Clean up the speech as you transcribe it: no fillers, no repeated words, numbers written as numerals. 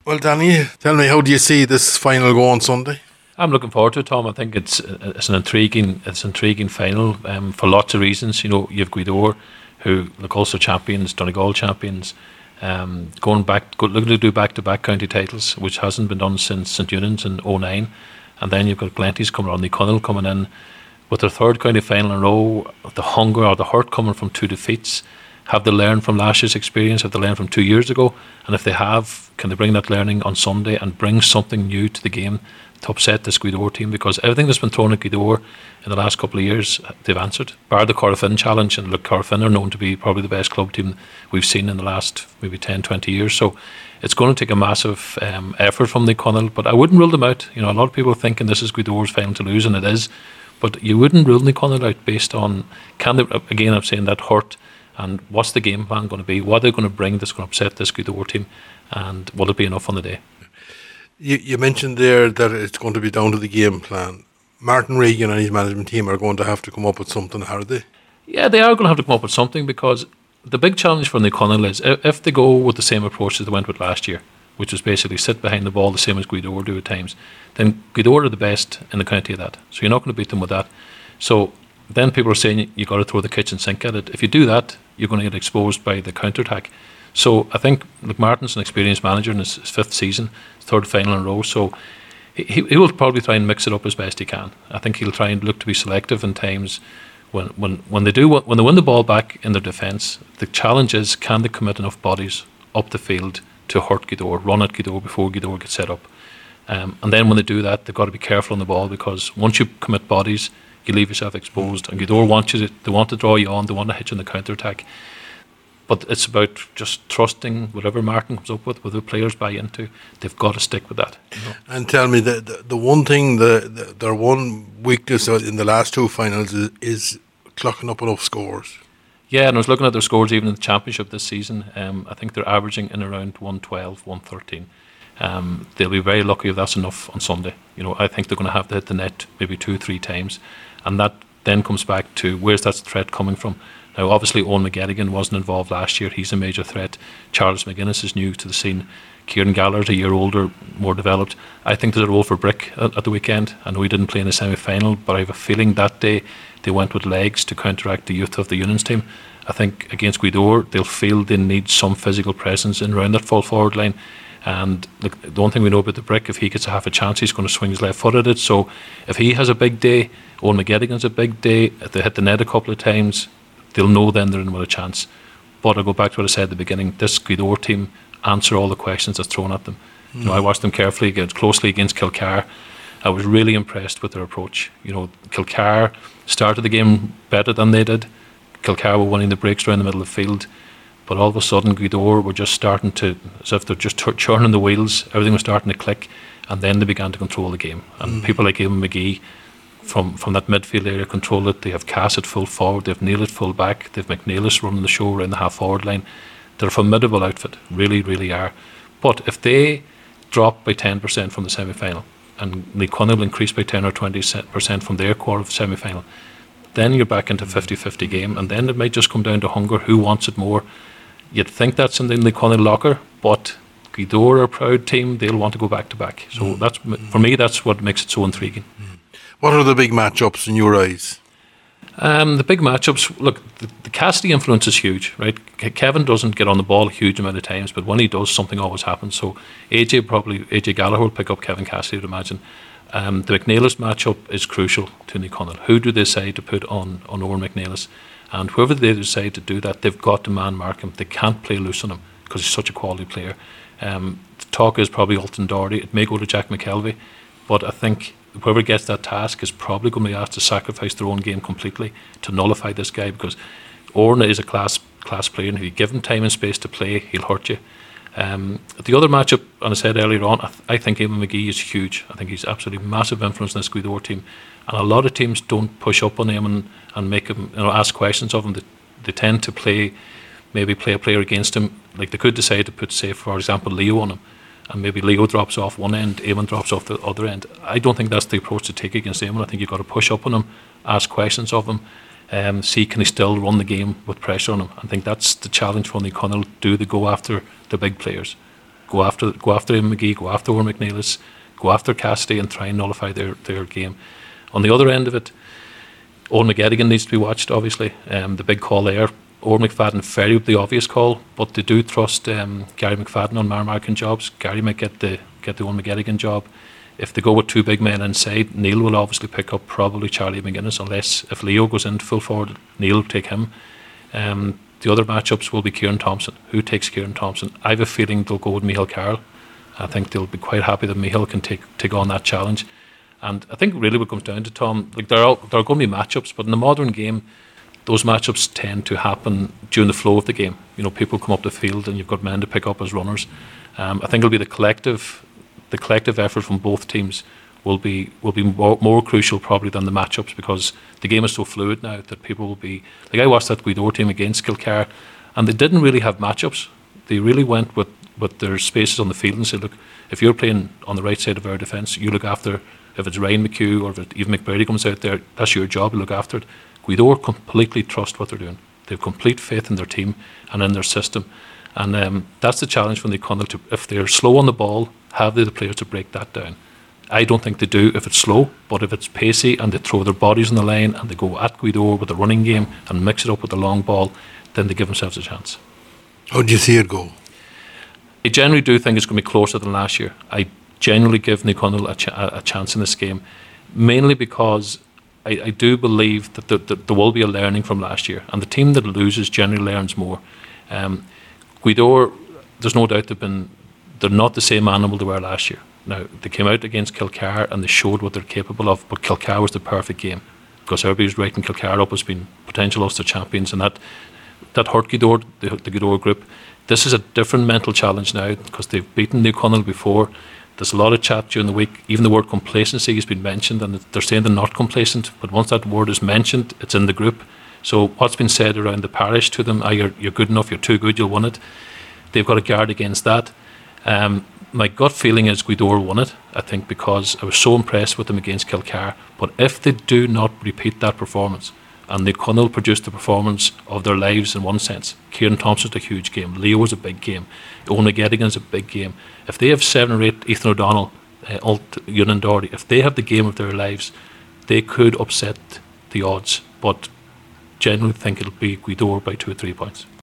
Well, Danny, tell me, how do you see this final go on Sunday? I'm looking forward to it, Tom. I think it's an intriguing final for lots of reasons. You know, you've Guidor, who look also champions, Donegal champions, looking to do back-to-back county titles, which hasn't been done since St Eunan's in '09, and then you've got Glenties coming on, the Connell coming in with their third county final in a row. The hunger or the hurt coming from 2 defeats. Have they learned from last year's experience? Have they learned from 2 years ago? And if they have, can they bring that learning on Sunday and bring something new to the game to upset this Guidor team? Because everything that's been thrown at Guidor in the last couple of years, they've answered. Bar the Corofin challenge, and look, Corofin are known to be probably the best club team we've seen in the last maybe 10, 20 years. So it's going to take a massive effort from the Connell, but I wouldn't rule them out. You know, a lot of people are thinking this is Guidor's final to lose, and it is. But you wouldn't rule the Connell out based on, can they, again, I'm saying that hurt, and what's the game plan going to be? What are they going to bring that's going to upset this Guidor team? And will it be enough on the day? You mentioned there that it's going to be down to the game plan. Martin Regan and his management team are going to have to come up with something, are they? Yeah, they are going to have to come up with something, because the big challenge for the Connell is if they go with the same approach as they went with last year, which was basically sit behind the ball the same as Guidor do at times, then Guidor are the best in the county at that. So you're not going to beat them with that. So then people are saying you've got to throw the kitchen sink at it. If you do that, you're going to get exposed by the counter-attack. So I think Martin's an experienced manager in his 5th season, his 3rd final in a row. So he will probably try and mix it up as best he can. I think he'll try and look to be selective in times when they win the ball back in their defence. The challenge is, can they commit enough bodies up the field to hurt Guidor, run at Guidor before Guidor gets set up. And then when they do that, they've got to be careful on the ball, because once you commit bodies, you leave yourself exposed. And Guidor they want to draw you on, they want to hit you in the counter-attack. But it's about just trusting whatever Martin comes up with, whatever players buy into. They've got to stick with that. You know? And tell me, the one thing, their one weakness in the last 2 finals is clocking up enough scores. Yeah, and I was looking at their scores even in the championship this season. I think they're averaging in around 112, 113. They'll be very lucky if that's enough on Sunday. You know, I think they're going to have to hit the net maybe 2-3 times, and that then comes back to where's that threat coming from. Now, obviously, Owen McGettigan wasn't involved last year. He's a major threat. Charles McGuinness is new to the scene. Kieran Gallagher's a year older, more developed. I think there's a role for Brick at the weekend. I know he didn't play in the semi-final, but I have a feeling that day they went with legs to counteract the youth of the Unions team. I think against Guidor, they'll feel they need some physical presence in around that full forward line. And look, the one thing we know about the Brick, if he gets a half a chance, he's going to swing his left foot at it. So if he has a big day, Owen McGettigan's a big day, if they hit the net a couple of times, they'll know then they're in with a chance. But I'll go back to what I said at the beginning. This Guidor team answer all the questions that's thrown at them. You know, I watched them carefully, closely against Kilcar. I was really impressed with their approach. You know, Kilcar started the game better than they did. Kilcar were winning the breaks around the middle of the field, but all of a sudden Guidor were just starting to, as if they're just churning the wheels, everything was starting to click, and then they began to control the game. And people like Eamon McGee from that midfield area control it. They have Cass at full forward, they have Neil at full back, they have McNeilis running the show around the half forward line. They're a formidable outfit, really, really are. But if they drop by 10% from the semi-final, and Lee Connell will increase by 10 or 20% from their quarter of semi-final, then you're back into 50-50 game, and then it might just come down to hunger, who wants it more. You'd think that's in the Lee Connell locker, but Guidor are a proud team, they'll want to go back-to-back. So that's, for me, that's what makes it so intriguing. What are the big matchups in your eyes? The big matchups, look, the Cassidy influence is huge, right? Kevin doesn't get on the ball a huge amount of times, but when he does, something always happens. So AJ Gallagher will pick up Kevin Cassidy, I'd imagine. The McNeilis matchup is crucial to Lee Connell. Who do they decide to put on Owen McNeilis? And whoever they decide to do that, they've got to man mark him. They can't play loose on him because he's such a quality player. The talk is probably Alton Doherty. It may go to Jack McKelvey, but I think whoever gets that task is probably going to be asked to sacrifice their own game completely to nullify this guy, because Owen is a class player, and if you give him time and space to play, he'll hurt you. The other matchup, and I said earlier on, I think Eamon McGee is huge. I think he's absolutely massive influence in this Guidor team, and a lot of teams don't push up on him and make him, ask questions of him. They tend to play a player against him. Like, they could decide to put, say, for example, Leo on him, and maybe Leo drops off one end, Eamon drops off the other end. I don't think that's the approach to take against Eamon. I think you've got to push up on him, ask questions of him, see can he still run the game with pressure on him. I think that's the challenge for Lee Connell. Do they go after the big players? go after Ian McGee, go after Owen McNeilis, go after Cassidy and try and nullify their game. On the other end of it, Owen McGettigan needs to be watched, obviously. The big call there. Owen McFadden, very the obvious call, but they do trust Gary McFadden on Marmarkin jobs. Gary might get the Owen McGettigan job. If they go with two big men inside, Neil will obviously pick up probably Charlie McGuinness, unless if Leo goes into full forward, Neil will take him. The other matchups will be Kieran Thompson. Who takes Kieran Thompson? I have a feeling they'll go with Michael Carroll. I think they'll be quite happy that Michael can take on that challenge. And I think really what comes down to, Tom, like there are going to be matchups, but in the modern game, those matchups tend to happen during the flow of the game. You know, people come up the field and you've got men to pick up as runners. I think it'll be the collective effort from both teams will be more crucial probably than the matchups, because the game is so fluid now that people will be like, I watched that Gweedore team against Kilcar and they didn't really have matchups. They really went with their spaces on the field and said, look, if you're playing on the right side of our defence, you look after, if it's Ryan McHugh or if even McBrady comes out there, that's your job, you look after it. Gweedore completely trust what they're doing. They have complete faith in their team and in their system. And that's the challenge when they come to, if they're slow on the ball, have they the players to break that down? I don't think they do if it's slow, but if it's pacey and they throw their bodies on the line and they go at Gweedore with the running game and mix it up with the long ball, then they give themselves a chance. How do you see it go? I generally do think it's going to be closer than last year. I genuinely give Nick Connell a chance in this game, mainly because I do believe that there will be a learning from last year, and the team that loses generally learns more. Gweedore, there's no doubt they're not the same animal they were last year. Now, they came out against Kilcar and they showed what they're capable of, but Kilcar was the perfect game because everybody's writing Kilcar up as being potential Ulster champions, and that hurt Gweedore, the Gweedore group. This is a different mental challenge now because they've beaten New Connell before. There's a lot of chat during the week. Even the word complacency has been mentioned, and they're saying they're not complacent, but once that word is mentioned, it's in the group. So what's been said around the parish to them, you're good enough, you're too good, you'll win it. They've got to guard against that. My gut feeling is Gweedore won it, I think, because I was so impressed with them against Kilcar. But if they do not repeat that performance, and Nick Connell produced the performance of their lives in one sense, Kieran Thompson's a huge game, Leo was a big game, Owen McGettigan's a big game. If they have 7 or 8, Ethan O'Donnell, Ewan Doherty, if they have the game of their lives, they could upset the odds. But generally think it'll be Gweedore by 2 or 3 points.